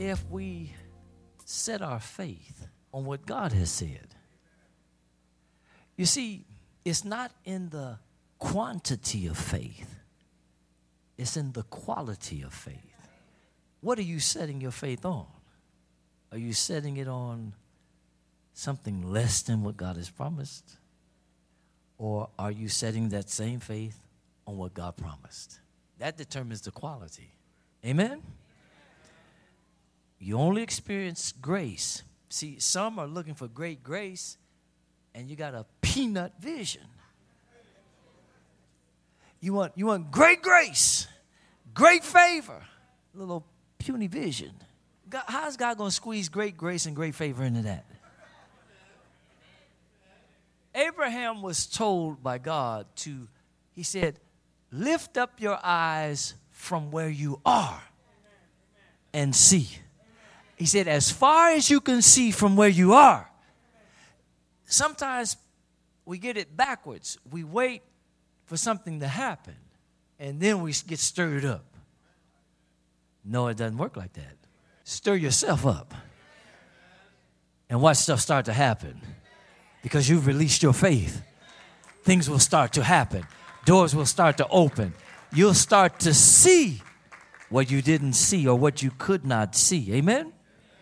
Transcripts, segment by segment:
if we set our faith on what God has said? You see, it's not in the quantity of faith. It's in the quality of faith. What are you setting your faith on? Are you setting it on something less than what God has promised? Or are you setting that same faith on what God promised? That determines the quality. Amen? You only experience grace. See, some are looking for great grace, and you got a peanut vision. You want great grace, great favor, little puny vision. God, how's God going to squeeze great grace and great favor into that? Abraham was told by God he said, lift up your eyes from where you are and see. He said, as far as you can see from where you are. Sometimes we get it backwards. We wait for something to happen, and then we get stirred up. No, it doesn't work like that. Stir yourself up and watch stuff start to happen. Because you've released your faith, things will start to happen. Doors will start to open. You'll start to see what you didn't see or what you could not see. Amen?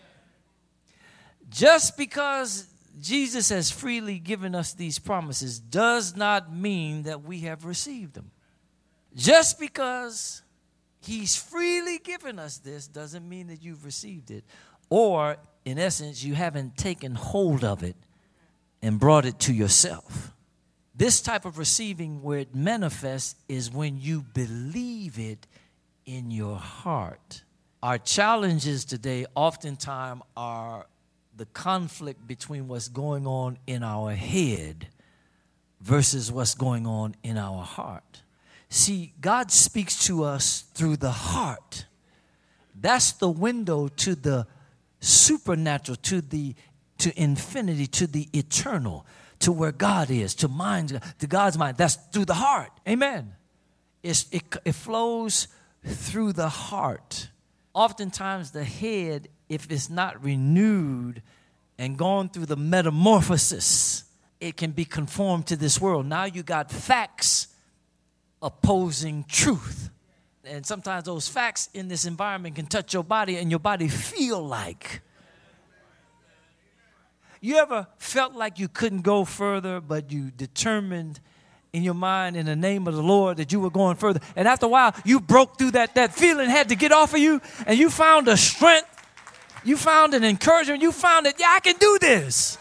Just because Jesus has freely given us these promises does not mean that we have received them. Just because he's freely given us this doesn't mean that you've received it. Or, in essence, you haven't taken hold of it and brought it to yourself. This type of receiving where it manifests is when you believe it in your heart. Our challenges today oftentimes are the conflict between what's going on in our head versus what's going on in our heart. See, God speaks to us through the heart. That's the window to the supernatural, to infinity, to the eternal, to where God is, to God's mind. That's through the heart. Amen. It flows through the heart. Oftentimes the head, if it's not renewed and gone through the metamorphosis, it can be conformed to this world. Now you got facts opposing truth. And sometimes those facts in this environment can touch your body and your body feel like. You ever felt like you couldn't go further, but you determined in your mind in the name of the Lord that you were going further? And after a while, you broke through that feeling had to get off of you, and you found a strength. You found an encouragement. You found that, yeah, I can do this.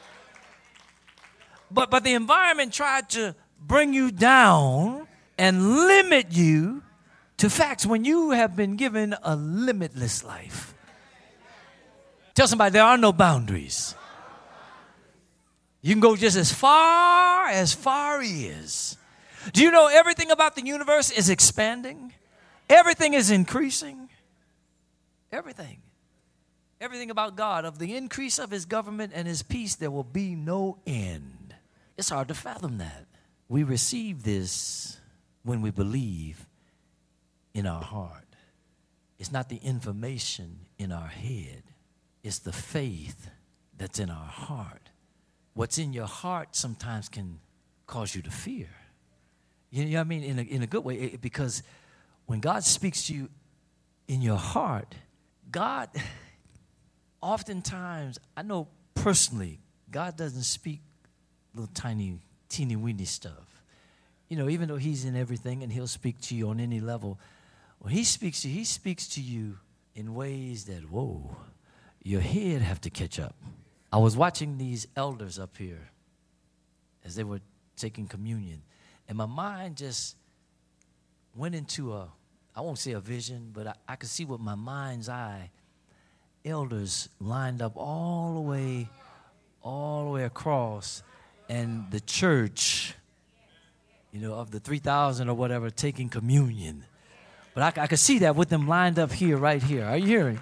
But the environment tried to bring you down and limit you to facts when you have been given a limitless life. Tell somebody there are no boundaries. You can go just as far is. Do you know everything about the universe is expanding? Everything is increasing. Everything. Everything about God, of the increase of his government and his peace, there will be no end. It's hard to fathom that. We receive this when we believe in our heart. It's not the information in our head. It's the faith that's in our heart. What's in your heart sometimes can cause you to fear. You know what I mean? In a good way, because when God speaks to you in your heart, God, oftentimes, I know personally, God doesn't speak little tiny, teeny-weeny stuff. You know, even though he's in everything and he'll speak to you on any level, when he speaks to you in ways that, whoa, your head have to catch up. I was watching these elders up here as they were taking communion, and my mind just went into I won't say a vision, but I could see with my mind's eye elders lined up all the way across, and the church, you know, of the 3,000 or whatever, taking communion. But I could see that with them lined up here, right here. Are you hearing?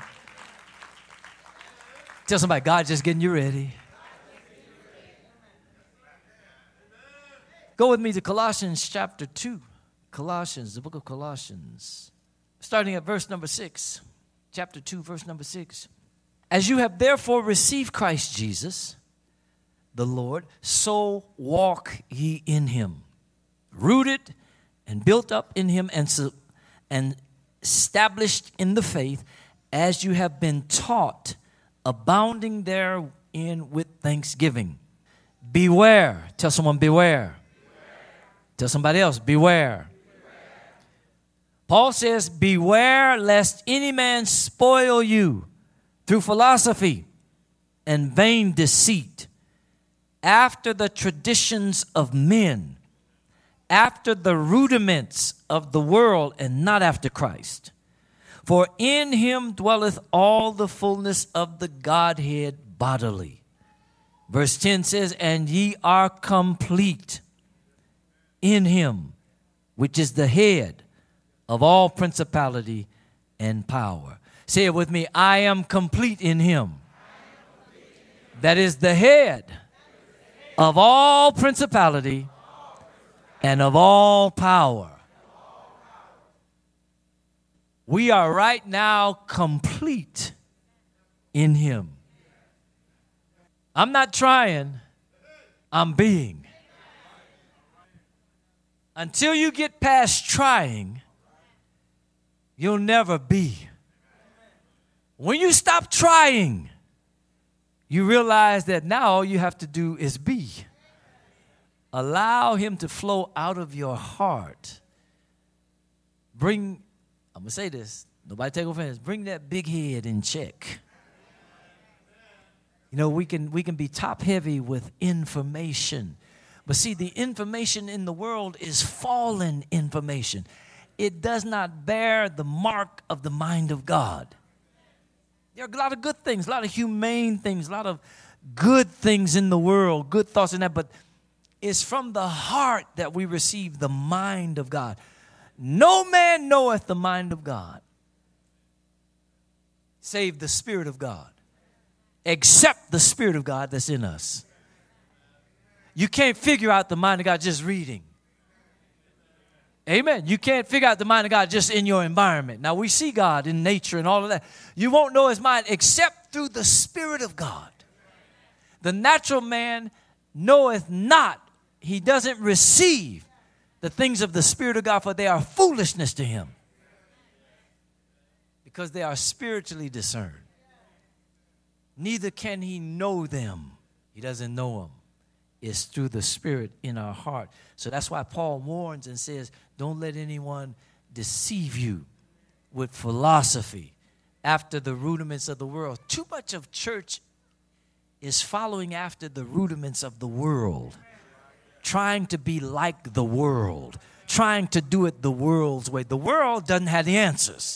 Tell somebody, God's just getting you ready. Go with me to Colossians chapter 2. Colossians, the book of Colossians. Starting at verse number 6. chapter 2, verse number 6. As you have therefore received Christ Jesus, the Lord, so walk ye in him, rooted and built up in him and established in the faith, as you have been taught, abounding therein with thanksgiving. Beware. Tell someone, beware. Tell somebody else, beware. Paul says, beware lest any man spoil you through philosophy and vain deceit, after the traditions of men, after the rudiments of the world, and not after Christ. For in him dwelleth all the fullness of the Godhead bodily. Verse 10 says, and ye are complete in him, which is the head of all principality and power. Say it with me, I am complete in him. That is the head of all principality and of all power. We are right now complete in him. I'm not trying, I'm being. Until you get past trying, you'll never be. When you stop trying, you realize that now all you have to do is be. Allow him to flow out of your heart. I'm going to say this, nobody take offense, bring that big head in check. You know, we can be top heavy with information. But see, the information in the world is fallen information. It does not bear the mark of the mind of God. There are a lot of good things, a lot of humane things, a lot of good things in the world, good thoughts in that, but it's from the heart that we receive the mind of God. No man knoweth the mind of God, save the Spirit of God, except the Spirit of God that's in us. You can't figure out the mind of God just reading. Amen. You can't figure out the mind of God just in your environment. Now, we see God in nature and all of that. You won't know his mind except through the Spirit of God. The natural man knoweth not. He doesn't receive the things of the Spirit of God, for they are foolishness to him, because they are spiritually discerned. Neither can he know them. He doesn't know them. It's through the Spirit in our heart. So that's why Paul warns and says, don't let anyone deceive you with philosophy after the rudiments of the world. Too much of church is following after the rudiments of the world, trying to be like the world, trying to do it the world's way. The world doesn't have the answers.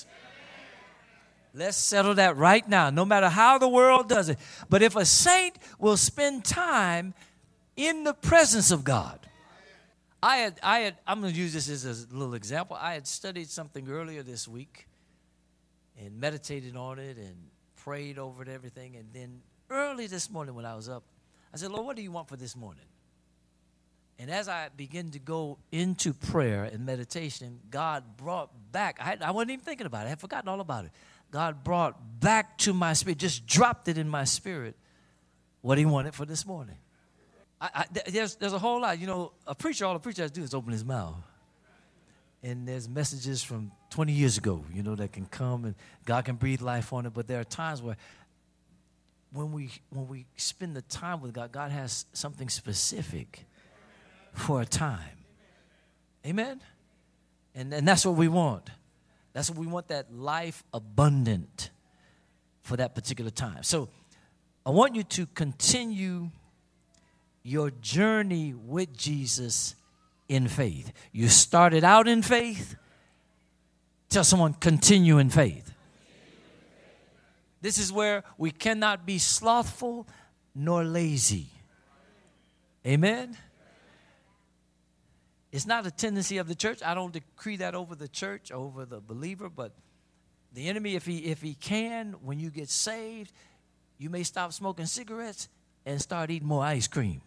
Let's settle that right now, no matter how the world does it. But if a saint will spend time in the presence of God. I'm going to use this as a little example. I had studied something earlier this week and meditated on it and prayed over it, everything. And then early this morning when I was up, I said, Lord, what do you want for this morning? And as I began to go into prayer and meditation, God brought back, I wasn't even thinking about it. I had forgotten all about it. God brought back to my spirit, just dropped it in my spirit, what he wanted for this morning. There's a whole lot. You know, all a preacher has to do is open his mouth. And there's messages from 20 years ago, you know, that can come and God can breathe life on it. But there are times where when we spend the time with God, God has something specific for a time. Amen? And that's what we want. That's what we want, that life abundant for that particular time. So I want you to continue your journey with Jesus in faith. You started out in faith. Tell someone, continue in faith. This is where we cannot be slothful nor lazy. Amen? It's not a tendency of the church. I don't decree that over the church, over the believer, but the enemy, if he can, when you get saved, you may stop smoking cigarettes and start eating more ice cream.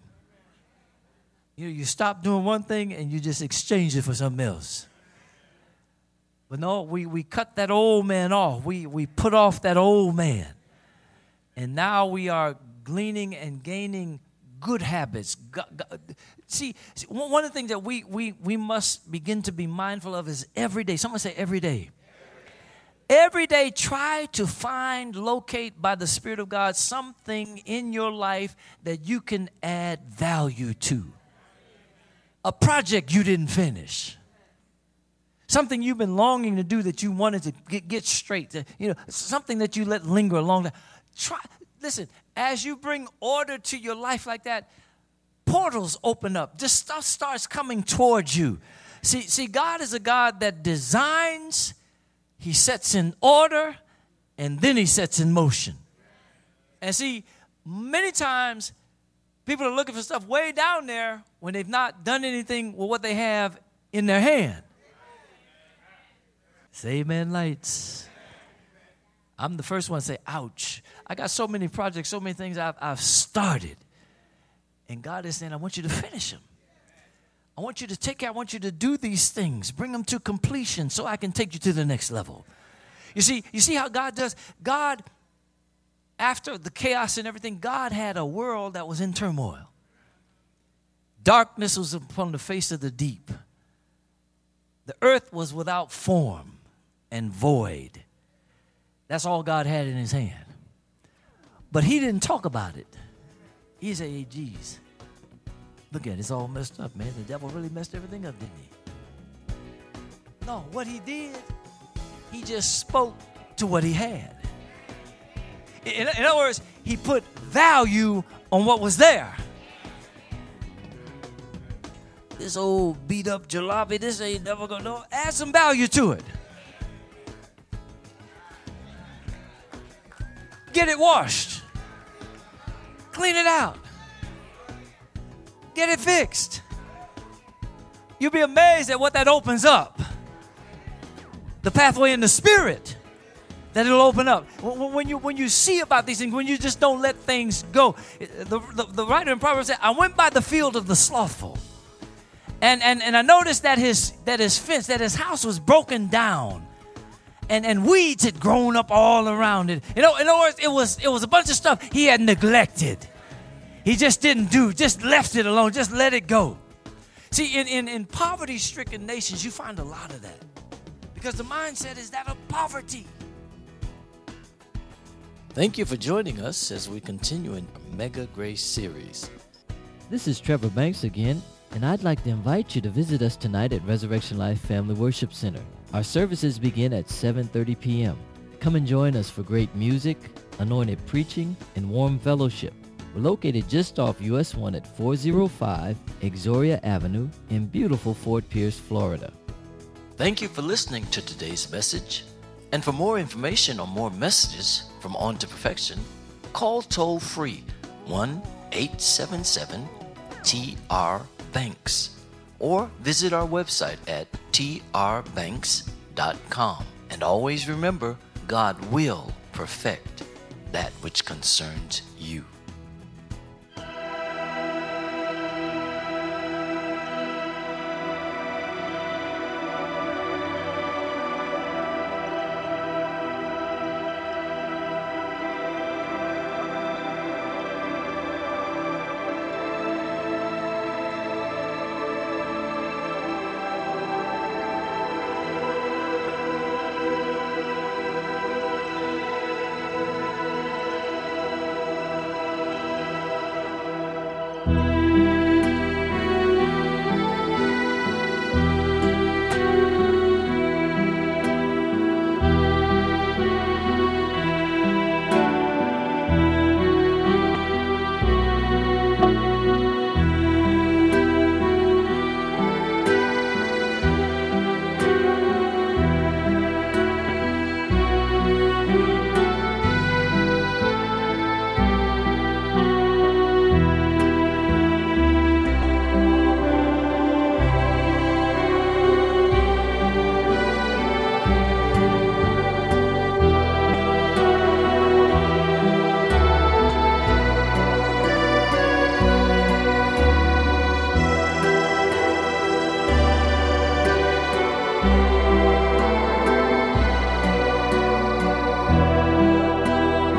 You know, you stop doing one thing and you just exchange it for something else. But no, we cut that old man off. We put off that old man. And now we are gleaning and gaining good habits. See, one of the things that we must begin to be mindful of is every day. Someone say every day. Every day, try to find, locate by the Spirit of God something in your life that you can add value to. A project you didn't finish. Something you've been longing to do that you wanted to get straight. Something that you let linger a long time. Listen, as you bring order to your life like that, portals open up. Just stuff starts coming towards you. See, God is a God that designs, He sets in order, and then He sets in motion. And see, many times people are looking for stuff way down there when they've not done anything with what they have in their hand. Say amen, lights. I'm the first one to say, ouch. I got so many projects, so many things I've started. And God is saying, I want you to finish them. I want you to take care. I want you to do these things. Bring them to completion so I can take you to the next level. You see how God does? God, after the chaos and everything, God had a world that was in turmoil. Darkness was upon the face of the deep. The earth was without form and void. That's all God had in His hand. But He didn't talk about it. He said, hey, geez, look at it. It's all messed up, man. The devil really messed everything up, didn't he? No, what He did, He just spoke to what He had. In other words, He put value on what was there. This old beat up jalopy, this ain't never gonna know. Add some value to it. Get it washed. Clean it out. Get it fixed. You'll be amazed at what that opens up. The pathway in the Spirit that it'll open up. When you see about these things, when you just don't let things go. The writer in Proverbs said, I went by the field of the slothful. And I noticed that his fence, that his house was broken down. And weeds had grown up all around it. In other words, it was a bunch of stuff he had neglected. He just didn't do, just left it alone, just let it go. See, in poverty-stricken nations, you find a lot of that. Because the mindset is that of poverty. Thank you for joining us as we continue in our Mega Grace series. This is Trevor Banks again, and I'd like to invite you to visit us tonight at Resurrection Life Family Worship Center. Our services begin at 7:30 p.m. Come and join us for great music, anointed preaching, and warm fellowship. We're located just off US 1 at 405 Exoria Avenue in beautiful Fort Pierce, Florida. Thank you for listening to today's message. And for more information on more messages from On to Perfection, call toll-free 1-877-TR-BANKS or visit our website at trbanks.com. And always remember, God will perfect that which concerns you.